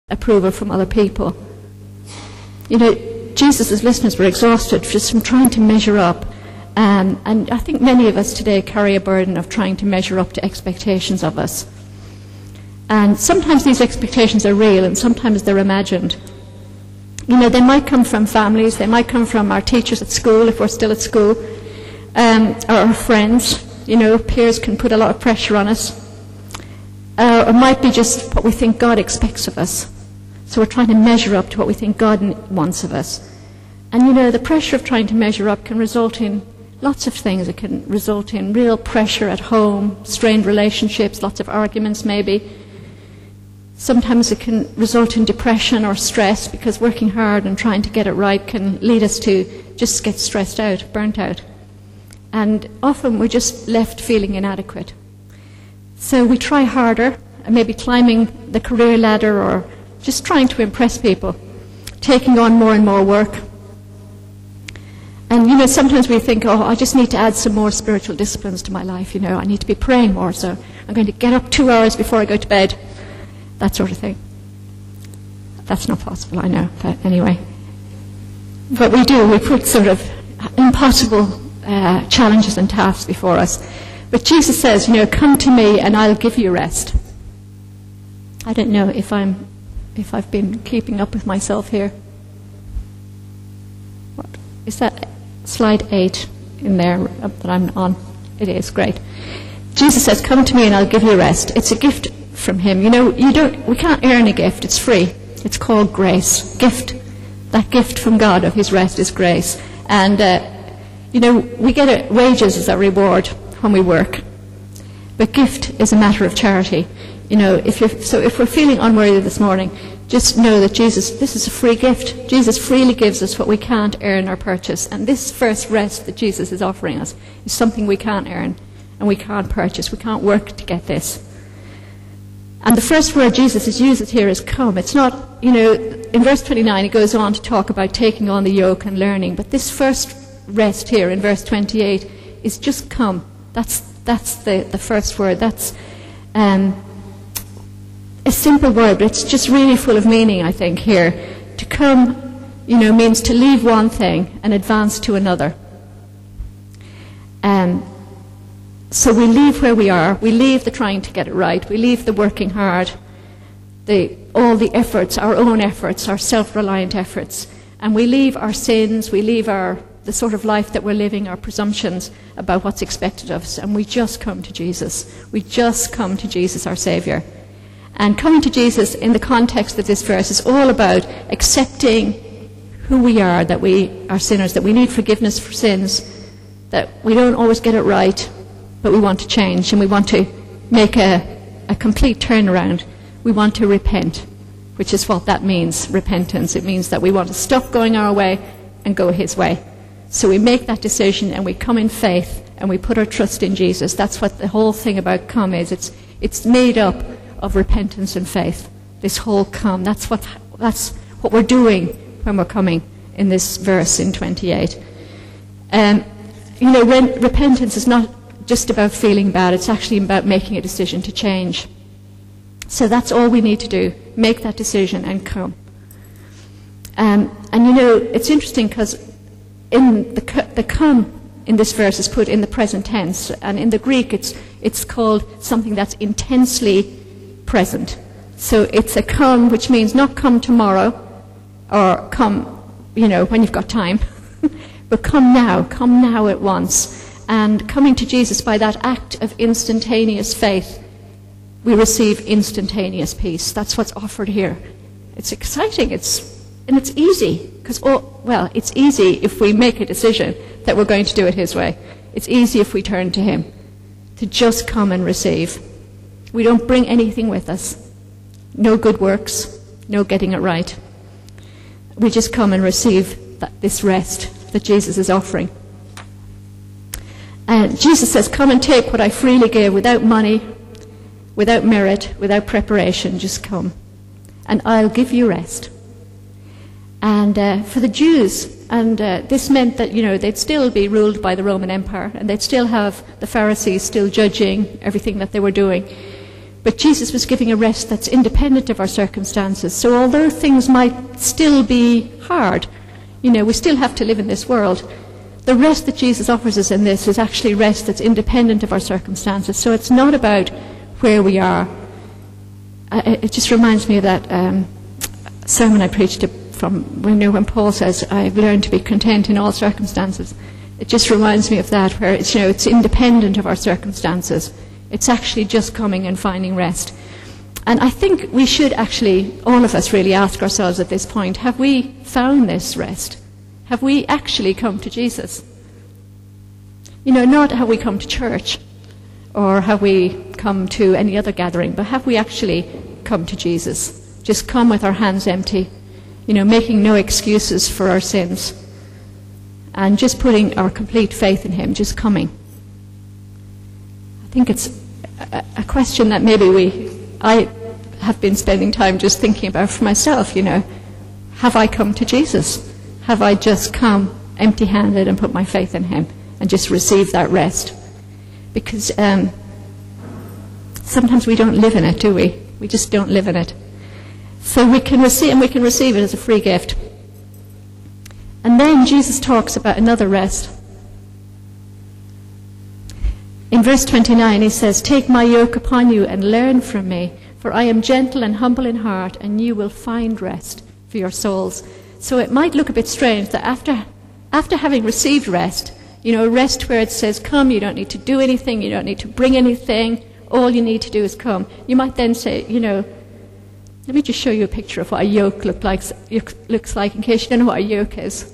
approval from other people. You know, Jesus' listeners were exhausted just from trying to measure up. And I think many of us today carry a burden of trying to measure up to expectations of us. And sometimes these expectations are real and sometimes they're imagined. You know, they might come from families, they might come from our teachers at school, if we're still at school, or our friends. You know, peers can put a lot of pressure on us. It might be just what we think God expects of us. So we're trying to measure up to what we think God wants of us. And you know, the pressure of trying to measure up can result in lots of things. It can result in real pressure at home, strained relationships, lots of arguments maybe. Sometimes it can result in depression or stress, because working hard and trying to get it right can lead us to just get stressed out, burnt out. And often we're just left feeling inadequate. So we try harder, maybe climbing the career ladder or just trying to impress people, taking on more and more work. And, you know, sometimes we think, oh, I just need to add some more spiritual disciplines to my life, you know, I need to be praying more, so I'm going to get up 2 hours before I go to bed, that sort of thing. That's not possible, I know, but anyway. But we put sort of impossible challenges and tasks before us. But Jesus says, you know, come to me and I'll give you rest. I don't know if I've been keeping up with myself here. What is that? Slide 8 in there that I'm on. It is, great. Jesus says, come to me and I'll give you rest. It's a gift from him. You know, we can't earn a gift. It's free. It's called grace. Gift. That gift from God of his rest is grace. And, you know, we get wages as a reward when we work. But gift is a matter of charity. You know, if we're feeling unworthy this morning, just know that this is a free gift. Jesus freely gives us what we can't earn or purchase. And this first rest that Jesus is offering us is something we can't earn and we can't purchase. We can't work to get this. And the first word Jesus has used here is come. It's not, you know, in verse 29 it goes on to talk about taking on the yoke and learning. But this first rest here in verse 28 is just come. That's the first word. That's a simple word, but it's just really full of meaning, I think, here. To come, you know, means to leave one thing and advance to another. So we leave where we are. We leave the trying to get it right. We leave the working hard, all the efforts, our own efforts, our self-reliant efforts. And we leave our sins, we leave the sort of life that we're living, our presumptions about what's expected of us, and we just come to Jesus. We just come to Jesus, our Saviour. And coming to Jesus in the context of this verse is all about accepting who we are, that we are sinners, that we need forgiveness for sins, that we don't always get it right, but we want to change and we want to make a complete turnaround. We want to repent, which is what that means, repentance. It means that we want to stop going our way and go his way. So we make that decision and we come in faith and we put our trust in Jesus. That's what the whole thing about come is. It's made up of repentance and faith. This whole come. That's what we're doing when we're coming in this verse in 28. You know, repentance is not just about feeling bad. It's actually about making a decision to change. So that's all we need to do. Make that decision and come. And you know, it's interesting because in the come in this verse is put in the present tense, and in the Greek it's called something that's intensely present. So it's a come, which means not come tomorrow or come, you know, when you've got time, but come now at once. And coming to Jesus by that act of instantaneous faith, we receive instantaneous peace. That's what's offered here. It's exciting. And it's easy, because, it's easy if we make a decision that we're going to do it his way. It's easy if we turn to him, to just come and receive. We don't bring anything with us. No good works, no getting it right. We just come and receive this rest that Jesus is offering. And Jesus says, come and take what I freely give, without money, without merit, without preparation, just come. And I'll give you rest. And for the Jews, and this meant that, you know, they'd still be ruled by the Roman Empire, and they'd still have the Pharisees still judging everything that they were doing. But Jesus was giving a rest that's independent of our circumstances. So although things might still be hard, we still have to live in this world, the rest that Jesus offers us in this is actually rest that's independent of our circumstances. So it's not about where we are. It just reminds me of that sermon I preached from when Paul says, I've learned to be content in all circumstances. It just reminds me of that, where it's independent of our circumstances. It's actually just coming and finding rest. And I think we should actually, all of us really ask ourselves at this point, have we found this rest? Have we actually come to Jesus? Not have we come to church, or have we come to any other gathering, but have we actually come to Jesus? Just come with our hands empty, making no excuses for our sins, and just putting our complete faith in him, just coming. I think it's a question that maybe I have been spending time just thinking about for myself, Have I come to Jesus? Have I just come empty-handed and put my faith in him and just receive that rest? Because sometimes we don't live in it, do we? We just don't live in it. So we can receive it as a free gift. And then Jesus talks about another rest. In verse 29 he says, "Take my yoke upon you and learn from me, for I am gentle and humble in heart, and you will find rest for your souls." So it might look a bit strange that after having received rest, rest where it says, come, you don't need to do anything, you don't need to bring anything, all you need to do is come. You might then say, let me just show you a picture of what a yoke looks like in case you don't know what a yoke is.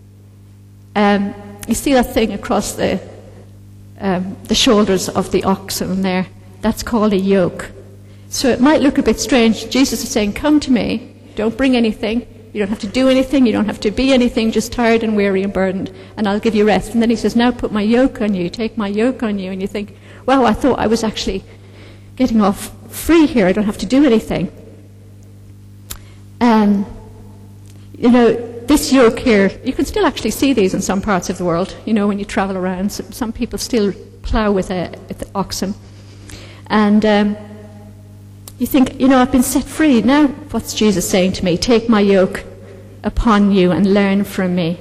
You see that thing across the shoulders of the oxen there? That's called a yoke. So it might look a bit strange. Jesus is saying, come to me, don't bring anything, you don't have to do anything, you don't have to be anything, just tired and weary and burdened, and I'll give you rest. And then he says, now put my yoke on you, take my yoke on you. And you think, wow, I thought I was actually getting off free here, I don't have to do anything. This yoke here, you can still actually see these in some parts of the world, when you travel around. Some people still plough with the oxen. And you think, I've been set free. Now what's Jesus saying to me? Take my yoke upon you and learn from me.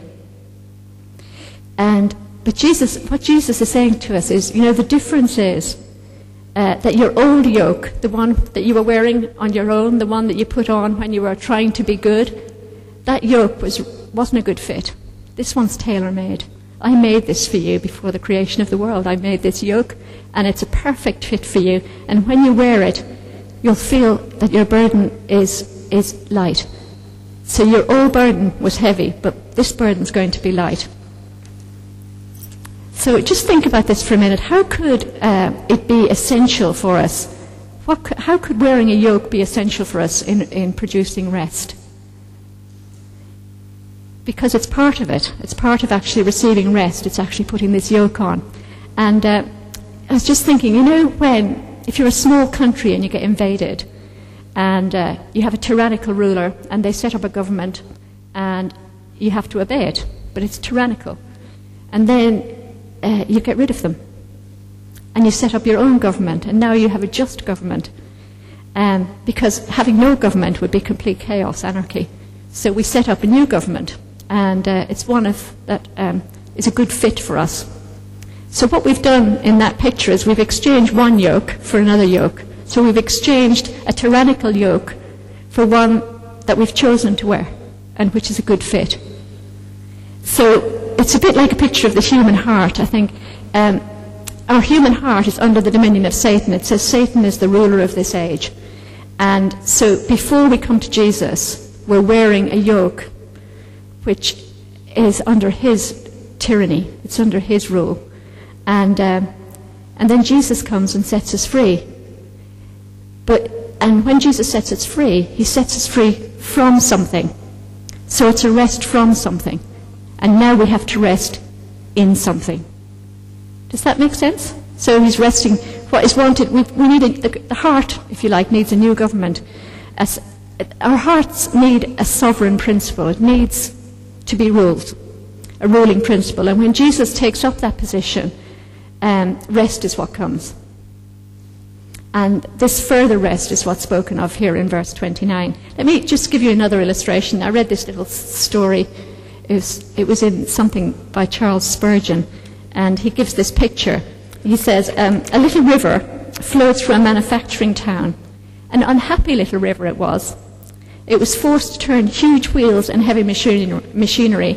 But what Jesus is saying to us is, the difference is that your old yoke, the one that you were wearing on your own, the one that you put on when you were trying to be good, that yoke wasn't a good fit. This one's tailor-made. I made this for you before the creation of the world. I made this yoke, and it's a perfect fit for you. And when you wear it, you'll feel that your burden is light. So your old burden was heavy, but this burden's going to be light. So just think about this for a minute. How could it be essential for us? How could wearing a yoke be essential for us in producing rest? Because it's part of it. It's part of actually receiving rest. It's actually putting this yoke on. And I was just thinking, if you're a small country and you get invaded, and you have a tyrannical ruler, and they set up a government, and you have to obey it, but it's tyrannical. And then you get rid of them, and you set up your own government, and now you have a just government. Because having no government would be complete chaos, anarchy. So we set up a new government, and it's one that is a good fit for us. So what we've done in that picture is we've exchanged one yoke for another yoke. So we've exchanged a tyrannical yoke for one that we've chosen to wear, and which is a good fit. So it's a bit like a picture of the human heart, I think. Our human heart is under the dominion of Satan. It says Satan is the ruler of this age. And so before we come to Jesus, we're wearing a yoke which is under his tyranny. It's under his rule. And then Jesus comes and sets us free. And when Jesus sets us free, he sets us free from something. So it's a rest from something. And now we have to rest in something. Does that make sense? So he's resting. What is wanted, we need the heart, if you like, needs a new government. Our hearts need a sovereign principle. It needs to be ruled, a ruling principle. And when Jesus takes up that position, rest is what comes. And this further rest is what's spoken of here in verse 29. Let me just give you another illustration. I read this little story. It was in something by Charles Spurgeon, and he gives this picture. He says, a little river flowed through a manufacturing town. An unhappy little river it was. It was forced to turn huge wheels and heavy machinery,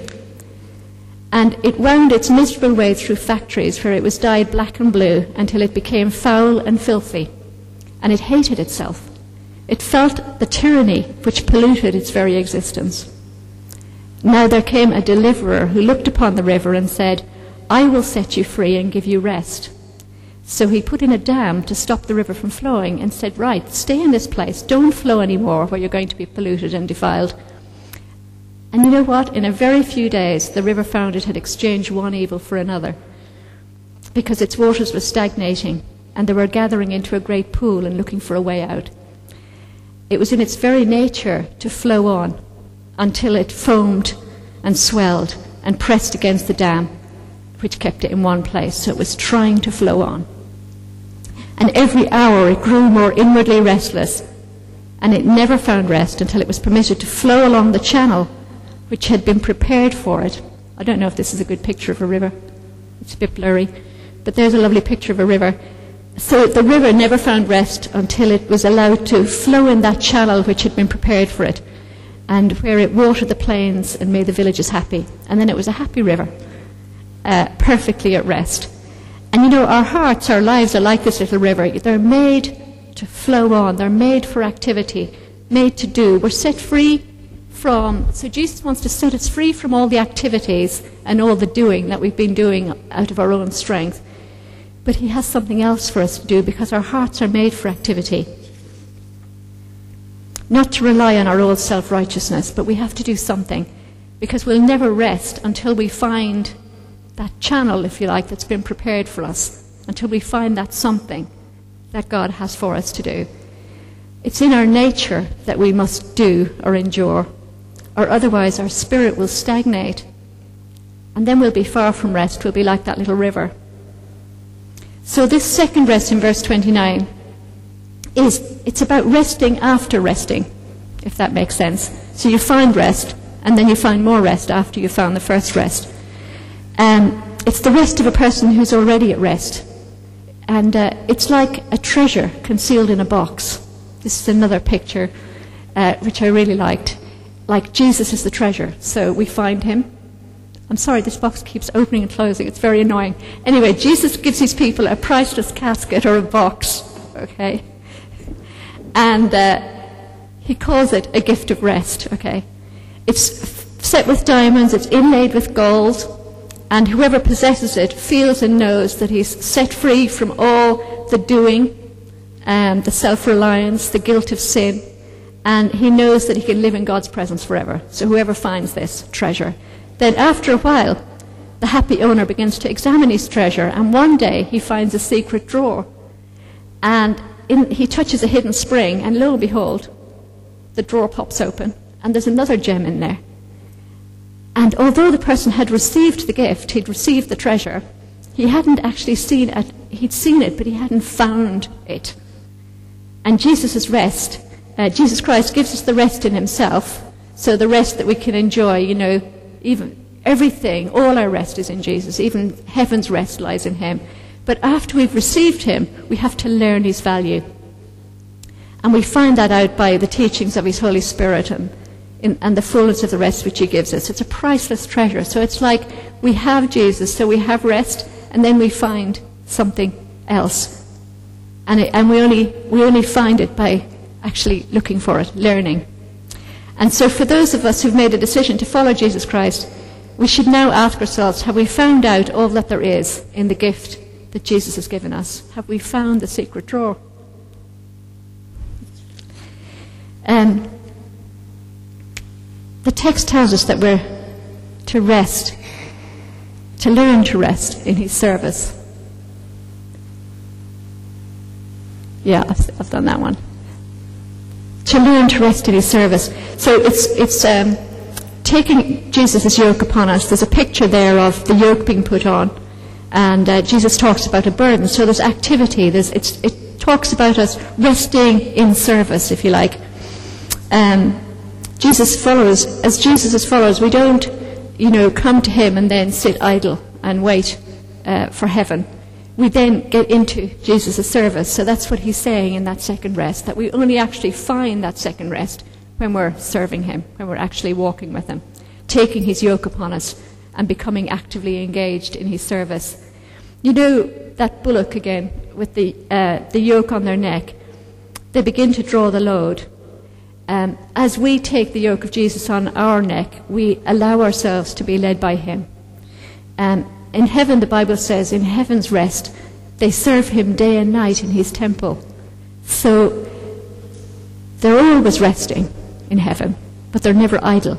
and it wound its miserable way through factories where it was dyed black and blue until it became foul and filthy, and it hated itself. It felt the tyranny which polluted its very existence. Now there came a deliverer who looked upon the river and said, I will set you free and give you rest. So he put in a dam to stop the river from flowing and said, right, stay in this place, don't flow anymore where you're going to be polluted and defiled. And you know what? In a very few days, the river found it had exchanged one evil for another, because its waters were stagnating and they were gathering into a great pool and looking for a way out. It was in its very nature to flow on until it foamed and swelled and pressed against the dam, which kept it in one place. So it was trying to flow on. And every hour it grew more inwardly restless, and it never found rest until it was permitted to flow along the channel which had been prepared for it. I don't know if this is a good picture of a river. It's a bit blurry, but there's a lovely picture of a river. So the river never found rest until it was allowed to flow in that channel which had been prepared for it, and where it watered the plains and made the villages happy. And then it was a happy river, perfectly at rest. And you know, our hearts, our lives are like this little river. They're made to flow on. They're made for activity, made to do. We're set free from, so Jesus wants to set us free from all the activities and all the doing that we've been doing out of our own strength. But he has something else for us to do, because our hearts are made for activity. Not to rely on our own self-righteousness, but we have to do something, because we'll never rest until we find that channel, if you like, that's been prepared for us, until we find that something that God has for us to do. It's in our nature that we must do or endure, or otherwise our spirit will stagnate, and then we'll be far from rest. We'll be like that little river. So this second rest in verse 29 it's about resting after resting, if that makes sense. So you find rest, and then you find more rest after you found the first rest. It's the rest of a person who's already at rest. And it's like a treasure concealed in a box. This is another picture which I really liked. Like Jesus is the treasure. So we find him. I'm sorry, this box keeps opening and closing. It's very annoying. Anyway, Jesus gives these people a priceless casket or a box. Okay? And he calls it a gift of rest. Okay? It's set with diamonds. It's inlaid with gold. And whoever possesses it feels and knows that he's set free from all the doing and the self-reliance, the guilt of sin. And he knows that he can live in God's presence forever. So whoever finds this treasure. Then after a while, the happy owner begins to examine his treasure. And one day he finds a secret drawer. And he touches a hidden spring. And lo and behold, the drawer pops open. And there's another gem in there. And although the person had received the gift, he'd received the treasure, he hadn't actually seen it. He'd seen it, but he hadn't found it. And Jesus' rest, Jesus Christ gives us the rest in himself, so the rest that we can enjoy, you know, even everything, all our rest is in Jesus. Even heaven's rest lies in him. But after we've received him, we have to learn his value. And we find that out by the teachings of his Holy Spirit and the fullness of the rest which he gives us. It's a priceless treasure. So it's like we have Jesus, so we have rest, and then we find something else. And we only find it by actually looking for it, learning. And so for those of us who've made a decision to follow Jesus Christ, we should now ask ourselves, have we found out all that there is in the gift that Jesus has given us? Have we found the secret drawer? The text tells us that we're to rest, to learn to rest in his service. Yeah, I've done that one. To learn to rest in his service. So it's taking Jesus' yoke upon us. There's a picture there of the yoke being put on, and Jesus talks about a burden. So there's activity. It talks about us resting in service, if you like. Jesus' followers, we don't, come to him and then sit idle and wait for heaven. We then get into Jesus' service. So that's what he's saying in that second rest, that we only actually find that second rest when we're serving him, when we're actually walking with him, taking his yoke upon us and becoming actively engaged in his service. That bullock again, with the yoke on their neck, they begin to draw the load. As we take the yoke of Jesus on our neck, we allow ourselves to be led by him. In heaven, the Bible says, in heaven's rest, they serve him day and night in his temple. So they're always resting in heaven, but they're never idle.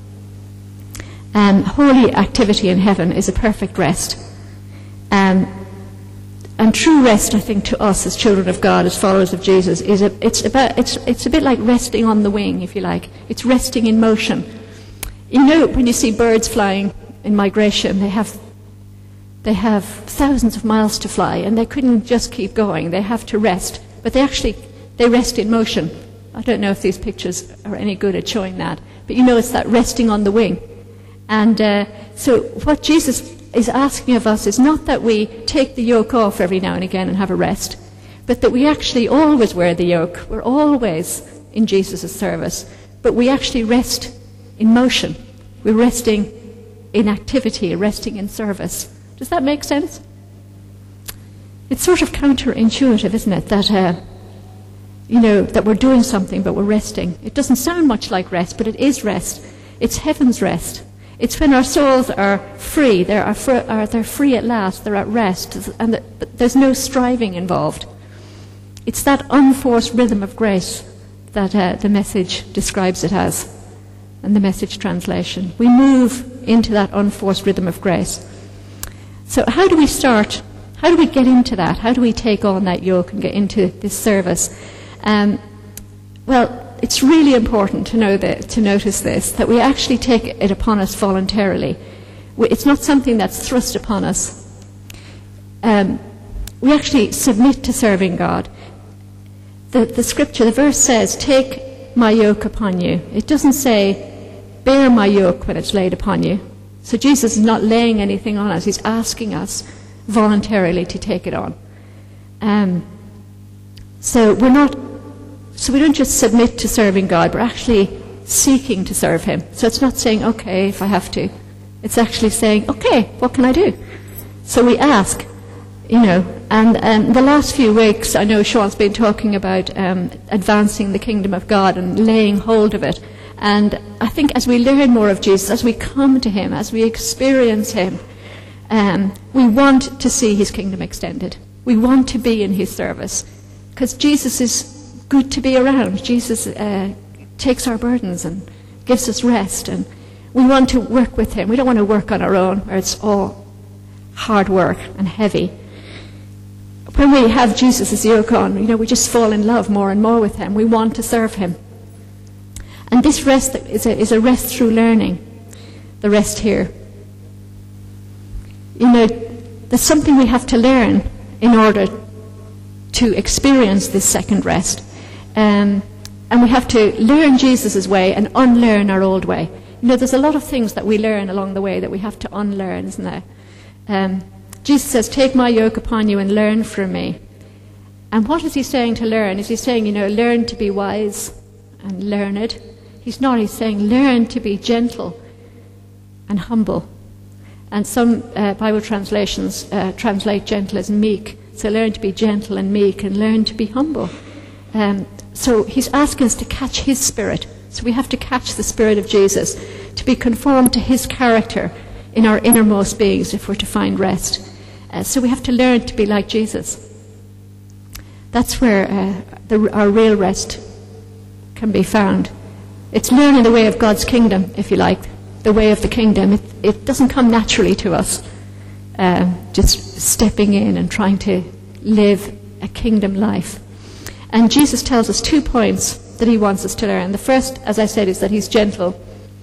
Holy activity in heaven is a perfect rest. And true rest, I think, to us as children of God, as followers of Jesus, it's a bit like resting on the wing, if you like. It's resting in motion. When you see birds flying in migration, they have thousands of miles to fly, and they couldn't just keep going. They have to rest, but they rest in motion. I don't know if these pictures are any good at showing that, but it's that resting on the wing. And so what Jesus is asking of us is not that we take the yoke off every now and again and have a rest, but that we actually always wear the yoke. We're always in Jesus' service, but we actually rest in motion. We're resting in activity, resting in service. Does that make sense? It's sort of counterintuitive, isn't it, that that we're doing something but we're resting. It doesn't sound much like rest, but it is rest. It's heaven's rest. It's when our souls are free. They're free at last. They're at rest, and there's no striving involved. It's that unforced rhythm of grace that the Message describes it as, and the Message translation. We move into that unforced rhythm of grace. So how do we start? How do we get into that? How do we take on that yoke and get into this service? Well, it's really important to notice this, that we actually take it upon us voluntarily. It's not something that's thrust upon us. We actually submit to serving God. The scripture, the verse says, "Take my yoke upon you." It doesn't say, "Bear my yoke when it's laid upon you." So Jesus is not laying anything on us. He's asking us voluntarily to take it on. So we don't just submit to serving God, we're actually seeking to serve him. So it's not saying, okay, if I have to. It's actually saying, okay, what can I do? So we ask, and the last few weeks, I know Sean's been talking about advancing the kingdom of God and laying hold of it. And I think as we learn more of Jesus, as we come to him, as we experience him, we want to see his kingdom extended. We want to be in his service, because Jesus is good to be around. Jesus takes our burdens and gives us rest, and we want to work with him. We don't want to work on our own, where it's all hard work and heavy. When we have Jesus' yoke on, we just fall in love more and more with him. We want to serve him. And this rest is a rest through learning, the rest here. There's something we have to learn in order to experience this second rest. And we have to learn Jesus' way and unlearn our old way. There's a lot of things that we learn along the way that we have to unlearn, isn't there? Jesus says, "Take my yoke upon you and learn from me." And what is he saying to learn? Is he saying, learn to be wise and learned? He's not. He's saying, learn to be gentle and humble. And some Bible translations translate gentle as meek. So learn to be gentle and meek, and learn to be humble. So he's asking us to catch his spirit. So we have to catch the spirit of Jesus, to be conformed to his character in our innermost beings if we're to find rest. So we have to learn to be like Jesus. That's where our real rest can be found. It's learning the way of God's kingdom, if you like, the way of the kingdom. It doesn't come naturally to us, just stepping in and trying to live a kingdom life. And Jesus tells us 2 points that he wants us to learn. The first, as I said, is that he's gentle.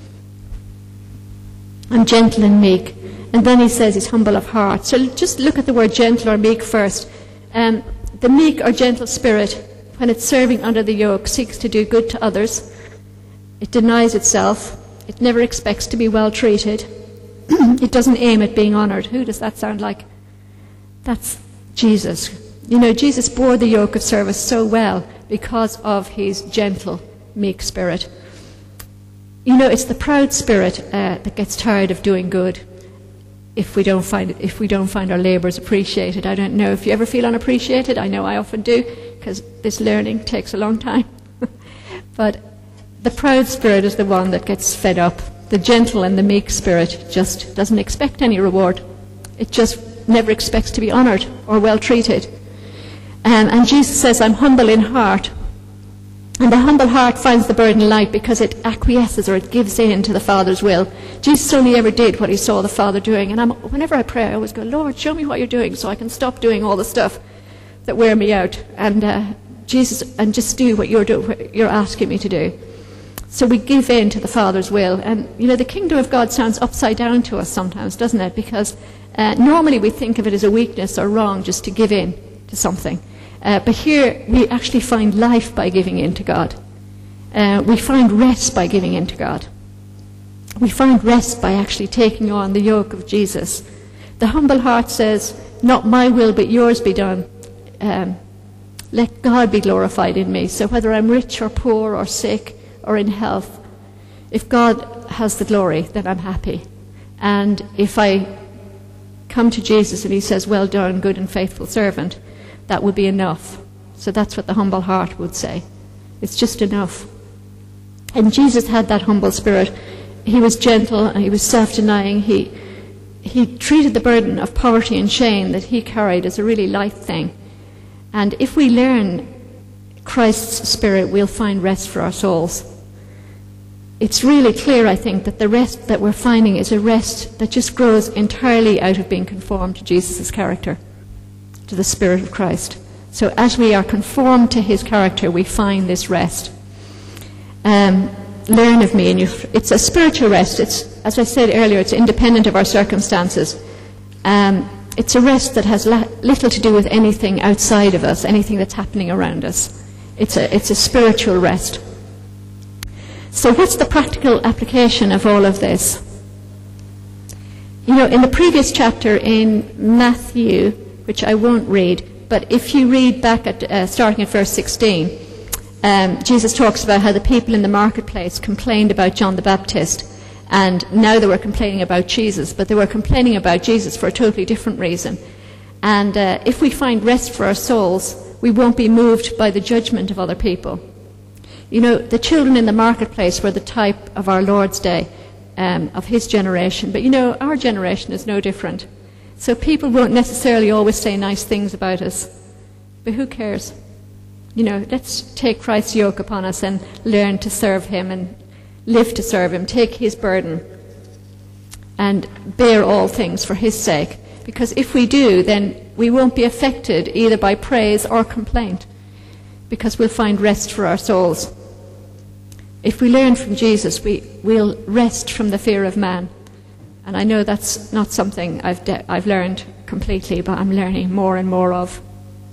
I'm gentle and meek. And then he says he's humble of heart. So just look at the word gentle or meek first. The meek or gentle spirit, when it's serving under the yoke, seeks to do good to others. It denies itself. It never expects to be well treated. It doesn't aim at being honoured. Who does that sound like? That's Jesus. You know, Jesus bore the yoke of service so well because of his gentle, meek spirit. You know, it's the proud spirit that gets tired of doing good if we don't find our labours appreciated. I don't know if you ever feel unappreciated. I know I often do, because this learning takes a long time. But the proud spirit is the one that gets fed up. The gentle and the meek spirit just doesn't expect any reward. It just never expects to be honoured or well treated. And Jesus says, I'm humble in heart. And the humble heart finds the burden light because it acquiesces, or it gives in to the Father's will. Jesus only ever did what he saw the Father doing. And whenever I pray, I always go, Lord, show me what you're doing so I can stop doing all the stuff that wear me out. And Jesus, and just do what you're asking me to do. So we give in to the Father's will. And, you know, the kingdom of God sounds upside down to us sometimes, doesn't it? Because normally we think of it as a weakness or wrong just to give in to something. But here we actually find life by giving in to God. We find rest by giving in to God. We find rest by actually taking on the yoke of Jesus. The humble heart says, not my will but yours be done. Let God be glorified in me. So whether I'm rich or poor or sick or in health, if God has the glory, then I'm happy. And if I come to Jesus and he says, well done, good and faithful servant, that would be enough. So that's what the humble heart would say. It's just enough. And Jesus had that humble spirit. He was gentle and he was self-denying. He treated the burden of poverty and shame that he carried as a really light thing. And if we learn Christ's spirit, we'll find rest for our souls. It's really clear, I think, that the rest that we're finding is a rest that just grows entirely out of being conformed to Jesus' character, to the Spirit of Christ. So as we are conformed to his character, we find this rest. Learn of me, and it's a spiritual rest. It's, as I said earlier, it's independent of our circumstances. It's a rest that has little to do with anything outside of us, anything that's happening around us. It's a spiritual rest. So what's the practical application of all of this? You know, in the previous chapter in Matthew, which I won't read, but if you read back at starting at verse 16, Jesus talks about how the people in the marketplace complained about John the Baptist, and now they were complaining about Jesus, but they were complaining about Jesus for a totally different reason. And if we find rest for our souls, we won't be moved by the judgment of other people. You know, the children in the marketplace were the type of our Lord's day, of his generation. But you know, our generation is no different. So people won't necessarily always say nice things about us. But who cares? You know, let's take Christ's yoke upon us and learn to serve him and live to serve him. Take his burden and bear all things for his sake. Because if we do, then we won't be affected either by praise or complaint, because we'll find rest for our souls. If we learn from Jesus, we'll rest from the fear of man. And I know that's not something I've learned completely, but I'm learning more and more of.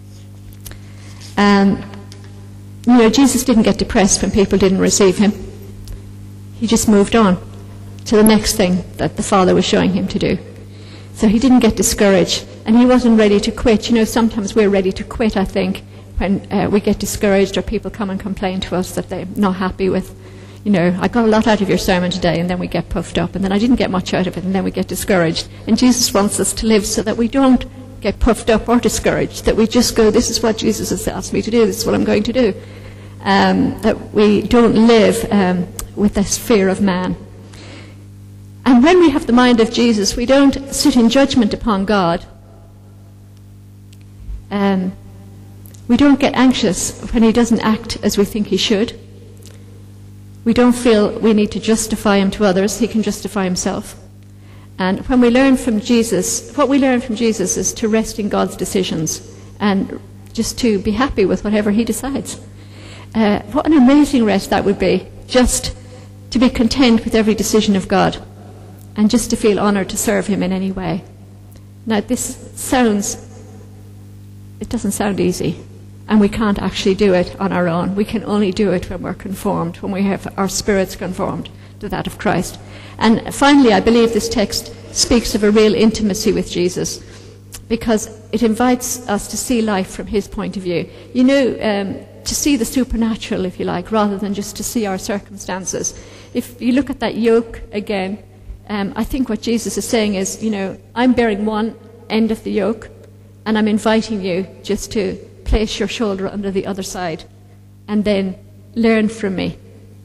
You know, Jesus didn't get depressed when people didn't receive him. He just moved on to the next thing that the Father was showing him to do. So he didn't get discouraged, and he wasn't ready to quit. You know, sometimes we're ready to quit, I think, when we get discouraged or people come and complain to us that they're not happy with, you know, I got a lot out of your sermon today, and then we get puffed up, and then I didn't get much out of it, and then we get discouraged. And Jesus wants us to live so that we don't get puffed up or discouraged, that we just go, this is what Jesus has asked me to do, this is what I'm going to do. That we don't live with this fear of man. And when we have the mind of Jesus, we don't sit in judgment upon God. We don't get anxious when he doesn't act as we think he should. We don't feel we need to justify him to others. He can justify himself. And when we learn from Jesus, what we learn from Jesus is to rest in God's decisions and just to be happy with whatever he decides. What an amazing rest that would be, just to be content with every decision of God and just to feel honoured to serve him in any way. Now, this sounds it doesn't sound easy. And we can't actually do it on our own. We can only do it when we're conformed, when we have our spirits conformed to that of Christ. And finally, I believe this text speaks of a real intimacy with Jesus, because it invites us to see life from his point of view. You know, to see the supernatural, if you like, rather than just to see our circumstances. If you look at that yoke again, I think what Jesus is saying is, you know, I'm bearing one end of the yoke, and I'm inviting you just to place your shoulder under the other side and then learn from me.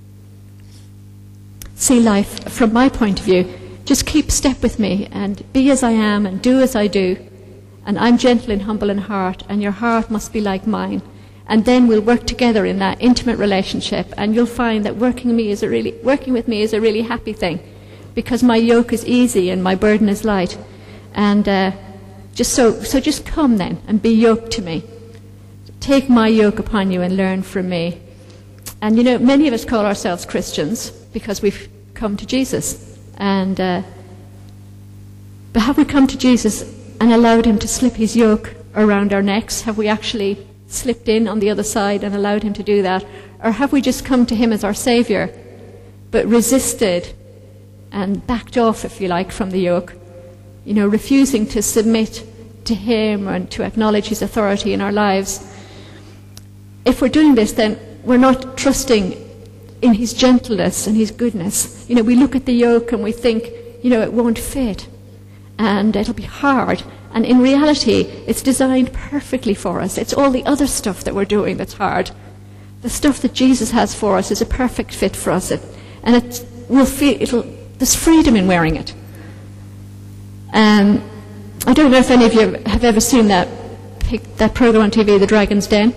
See life from my point of view. Just keep step with me and be as I am and do as I do. And I'm gentle and humble in heart, and your heart must be like mine. And then we'll work together in that intimate relationship, and you'll find that working with me is a really happy thing, because my yoke is easy and my burden is light. And just come then and be yoked to me. Take my yoke upon you and learn from me. And you know, many of us call ourselves Christians because we've come to Jesus. And but have we come to Jesus and allowed him to slip his yoke around our necks? Have we actually slipped in on the other side and allowed him to do that? Or have we just come to him as our Saviour, but resisted and backed off, if you like, from the yoke? You know, refusing to submit to him and to acknowledge his authority in our lives. If we're doing this, then we're not trusting in his gentleness and his goodness. You know, we look at the yoke and we think, you know, it won't fit and it'll be hard. And in reality, it's designed perfectly for us. It's all the other stuff that we're doing that's hard. The stuff that Jesus has for us is a perfect fit for us. There's freedom in wearing it. I don't know if any of you have ever seen that program on TV, The Dragon's Den.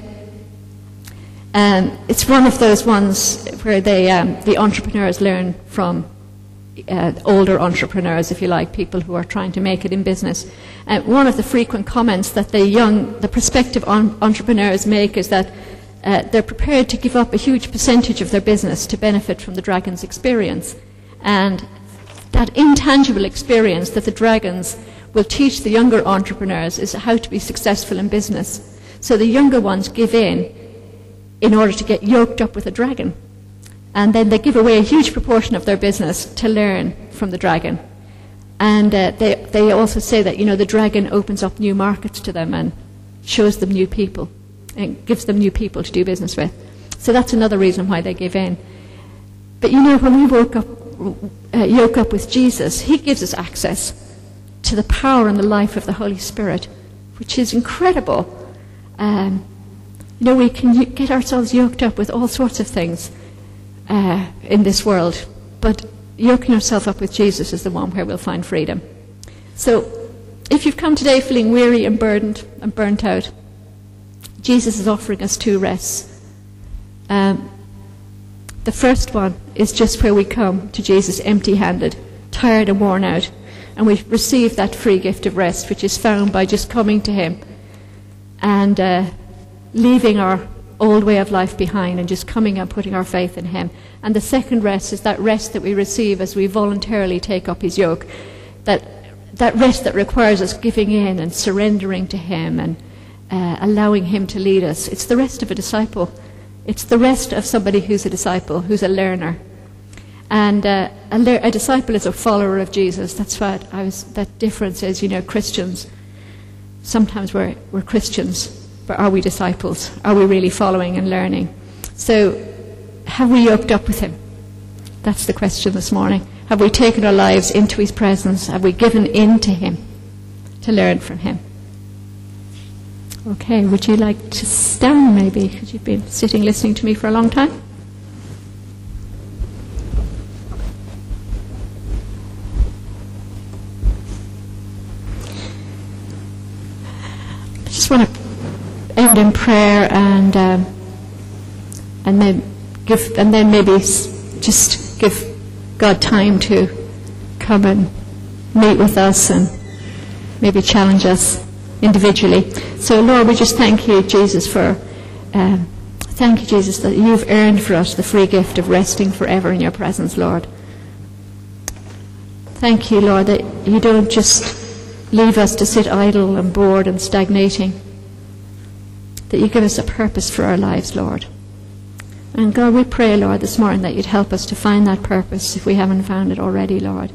It's one of those ones where the entrepreneurs learn from older entrepreneurs, if you like, people who are trying to make it in business. One of the frequent comments that the prospective entrepreneurs make is that they're prepared to give up a huge percentage of their business to benefit from the dragon's experience. And that intangible experience that the dragons will teach the younger entrepreneurs is how to be successful in business. So the younger ones give in order to get yoked up with a dragon. And then they give away a huge proportion of their business to learn from the dragon. And they also say that, you know, the dragon opens up new markets to them and shows them new people and gives them new people to do business with. So that's another reason why they give in. But you know, when we yoke up with Jesus, he gives us access to the power and the life of the Holy Spirit, which is incredible. You know, we can get ourselves yoked up with all sorts of things in this world, but yoking yourself up with Jesus is the one where we'll find freedom. So if you've come today feeling weary and burdened and burnt out, Jesus is offering us two rests. The first one is just where we come to Jesus empty-handed, tired and worn out, and we receive that free gift of rest, which is found by just coming to him and leaving our old way of life behind and just coming and putting our faith in him. And the second rest is that rest that we receive as we voluntarily take up his yoke, that rest that requires us giving in and surrendering to him and allowing him to lead us. It's the rest of a disciple. It's the rest of somebody who's a disciple, who's a learner. And a disciple is a follower of Jesus. That's what that difference is. You know, Christians, sometimes we're Christians, but are we disciples? Are we really following and learning? So, have we yoked up with him? That's the question this morning. Have we taken our lives into his presence? Have we given in to him to learn from him? Okay, would you like to stand maybe? Because you've been sitting listening to me for a long time. I just want to end in prayer and then maybe just give God time to come and meet with us and maybe challenge us individually. So Lord, we just thank you, Jesus, that you've earned for us the free gift of resting forever in your presence, Lord. Thank you, Lord, that you don't just leave us to sit idle and bored and stagnating, that you give us a purpose for our lives, Lord. And God, we pray, Lord, this morning that you'd help us to find that purpose if we haven't found it already, Lord.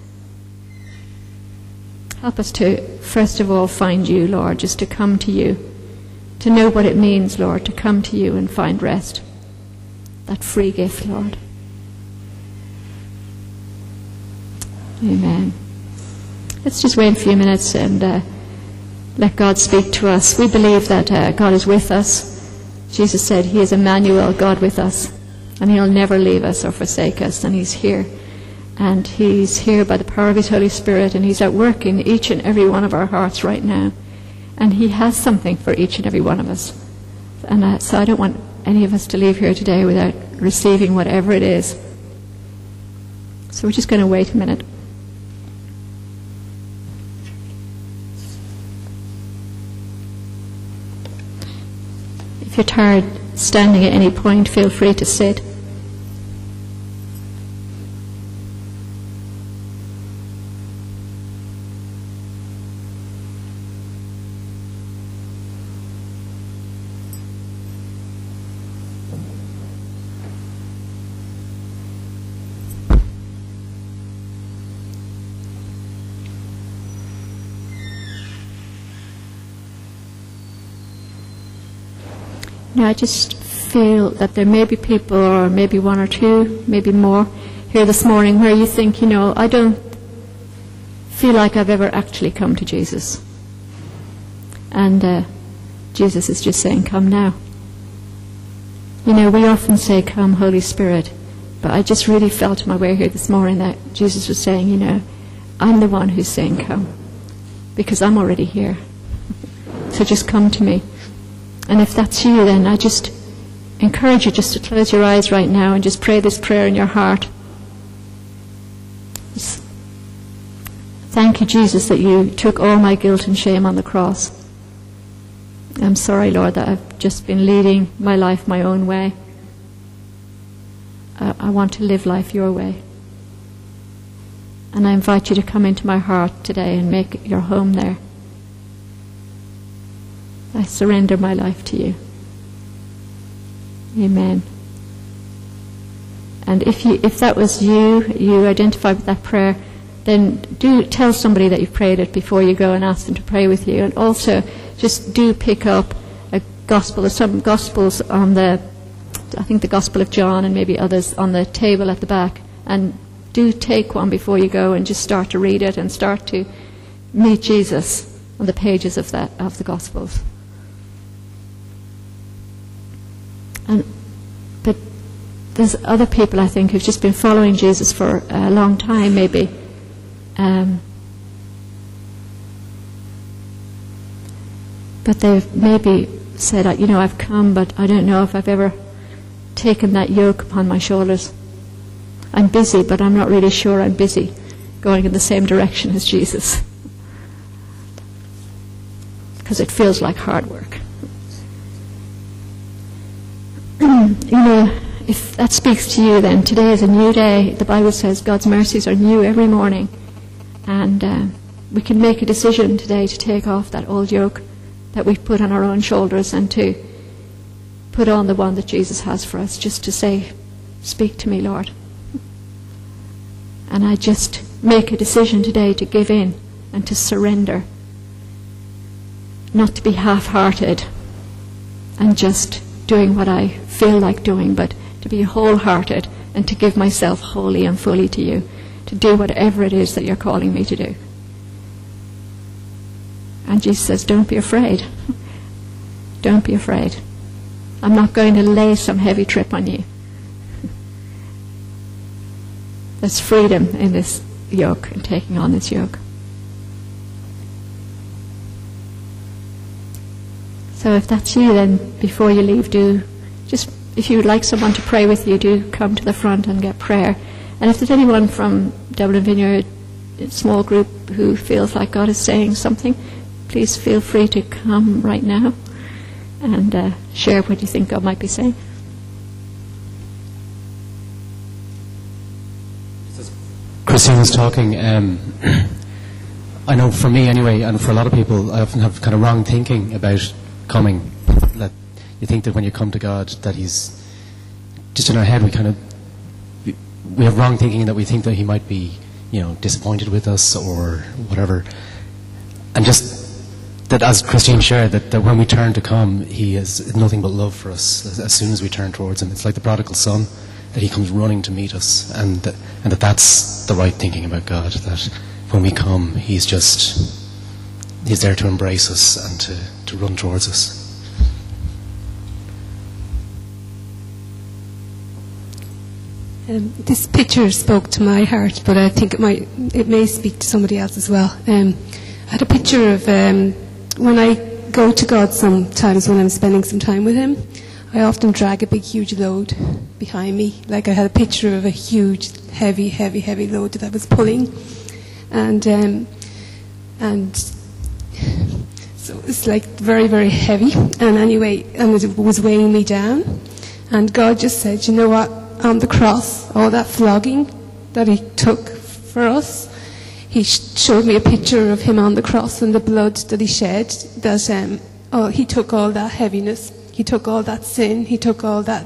Help us to, first of all, find you, Lord, just to come to you, to know what it means, Lord, to come to you and find rest. That free gift, Lord. Amen. Let's just wait a few minutes and let God speak to us. We believe that God is with us. Jesus said he is Emmanuel, God with us, and he'll never leave us or forsake us, and he's here. And he's here by the power of his Holy Spirit, and he's at work in each and every one of our hearts right now. And he has something for each and every one of us. And so I don't want any of us to leave here today without receiving whatever it is. So we're just going to wait a minute. If you're tired standing at any point, feel free to sit. Now, I just feel that there may be people, or maybe one or two, maybe more, here this morning where you think, I don't feel like I've ever actually come to Jesus. And Jesus is just saying, come now. We often say, come, Holy Spirit. But I just really felt my way here this morning that Jesus was saying, I'm the one who's saying come, because I'm already here. So just come to me. And if that's you, then I just encourage you just to close your eyes right now and just pray this prayer in your heart. Just thank you, Jesus, that you took all my guilt and shame on the cross. I'm sorry, Lord, that I've just been leading my life my own way. I want to live life your way. And I invite you to come into my heart today and make your home there. I surrender my life to you. Amen. And if that was you identified with that prayer, then do tell somebody that you've prayed it before you go and ask them to pray with you. And also, just do pick up a gospel or some gospels on I think the Gospel of John and maybe others on the table at the back. And do take one before you go and just start to read it and start to meet Jesus on the pages of the Gospels. But there's other people, I think, who've just been following Jesus for a long time, maybe. But they've maybe said, I've come, but I don't know if I've ever taken that yoke upon my shoulders. I'm busy, but I'm not really sure I'm busy going in the same direction as Jesus. Because it feels like hard work. If that speaks to you, then today is a new day. The Bible says God's mercies are new every morning. And we can make a decision today to take off that old yoke that we've put on our own shoulders and to put on the one that Jesus has for us, just to say, speak to me, Lord. And I just make a decision today to give in and to surrender. Not to be half-hearted and just doing what I feel like doing, but to be wholehearted and to give myself wholly and fully to you, to do whatever it is that you're calling me to do. And Jesus says, don't be afraid. Don't be afraid. I'm not going to lay some heavy trip on you. There's freedom in this yoke and taking on this yoke. So if that's you, then before you leave, if you would like someone to pray with you, do come to the front and get prayer. And if there's anyone from Dublin Vineyard, a small group, who feels like God is saying something, please feel free to come right now and share what you think God might be saying. Christine was talking. I know for me anyway, and for a lot of people, I often have kind of wrong thinking about coming. you think that when you come to God, that He's just in our head. We have wrong thinking that we think that He might be, disappointed with us or whatever, and just that, as Christine shared, that when we turn to come, He has nothing but love for us as soon as we turn towards Him. It's like the prodigal son, that He comes running to meet us, and that's the right thinking about God, that when we come, He's there to embrace us and to run towards us. This picture spoke to my heart, but I think it may speak to somebody else as well. I had a picture of when I go to God sometimes when I'm spending some time with Him, I often drag a big, huge load behind me. Like I had a picture of a huge, heavy, heavy, heavy load that I was pulling, and so it's like very, very heavy. And anyway, and it was weighing me down. And God just said, "You know what? On the cross, all that flogging that He took for us." He showed me a picture of Him on the cross and the blood that He shed. He took all that heaviness. He took all that sin. He took all that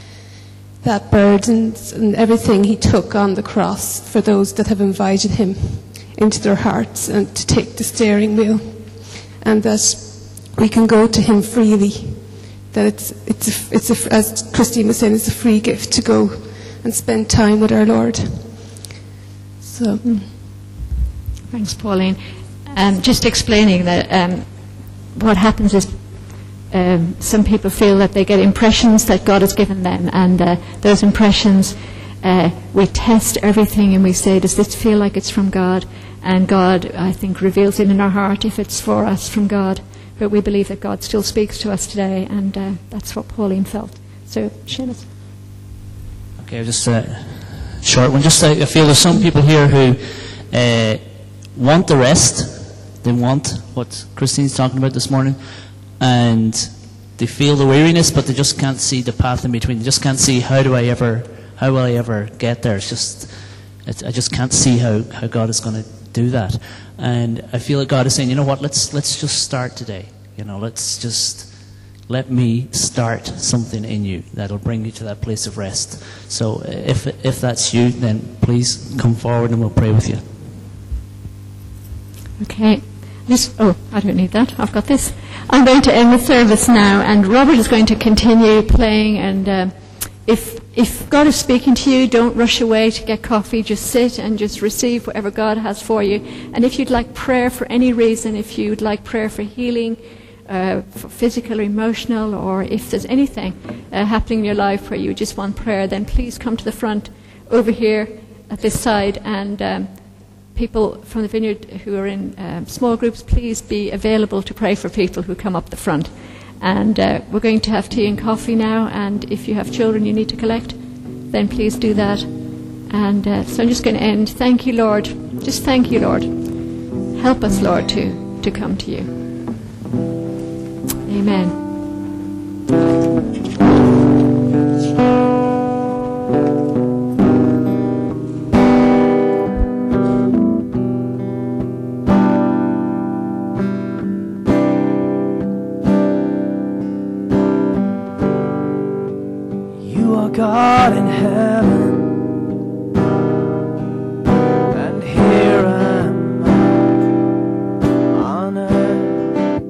burdens and everything He took on the cross for those that have invited Him into their hearts and to take the steering wheel. And that we can go to Him freely. That it's as Christine was saying, it's a free gift to go and spend time with our Lord. So. Thanks, Pauline. Just explaining that what happens is some people feel that they get impressions that God has given them, and those impressions, we test everything and we say, does this feel like it's from God? And God, I think, reveals it in our heart if it's for us from God. But we believe that God still speaks to us today, and that's what Pauline felt. So, Seamus. Okay, just a short one. I feel there's some people here who want the rest. They want what Christine's talking about this morning, and they feel the weariness, but they just can't see the path in between. They just can't see how will I ever get there. I just can't see how God is going to do that. And I feel that God is saying, you know what? Let's just start today. Let me start something in you that'll bring you to that place of rest. So if that's you, then please come forward and we'll pray with you. Okay. I don't need that. I've got this. I'm going to end the service now, and Robert is going to continue playing. And if God is speaking to you, don't rush away to get coffee. Just sit and just receive whatever God has for you. And if you'd like prayer for any reason, if you'd like prayer for healing, for physical or emotional, or if there's anything happening in your life where you just want prayer, then please come to the front over here at this side, and people from the Vineyard who are in small groups, please be available to pray for people who come up the front. And we're going to have tea and coffee now, and if you have children you need to collect, then please do that. And so I'm just going to end. Thank you, Lord. Just thank you, Lord. Help us, Lord, to come to you. Amen. God in heaven, and here am I on earth.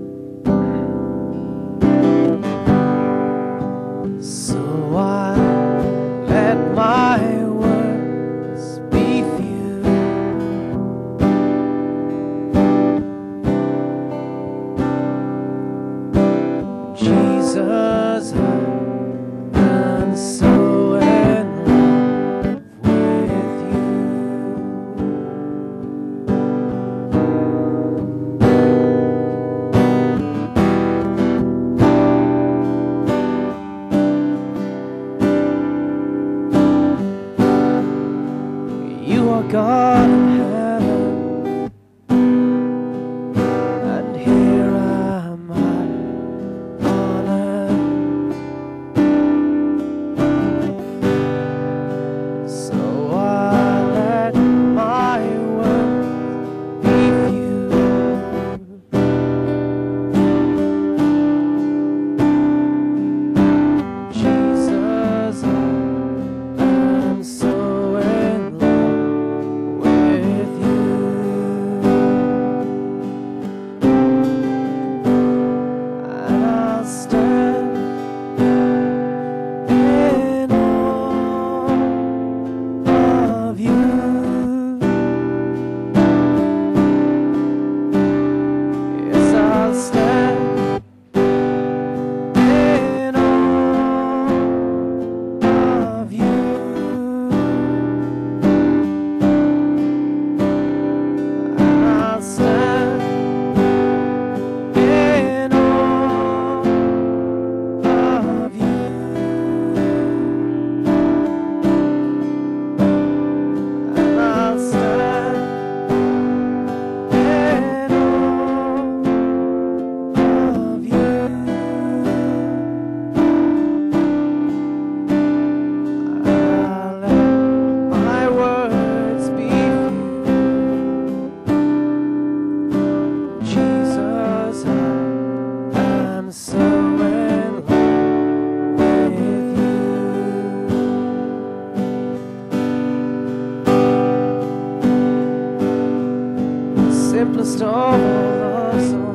So I let my words be few, Jesus, I'm so God in heaven, and here am I on earth. So I let my words be few, simplest of all love songs.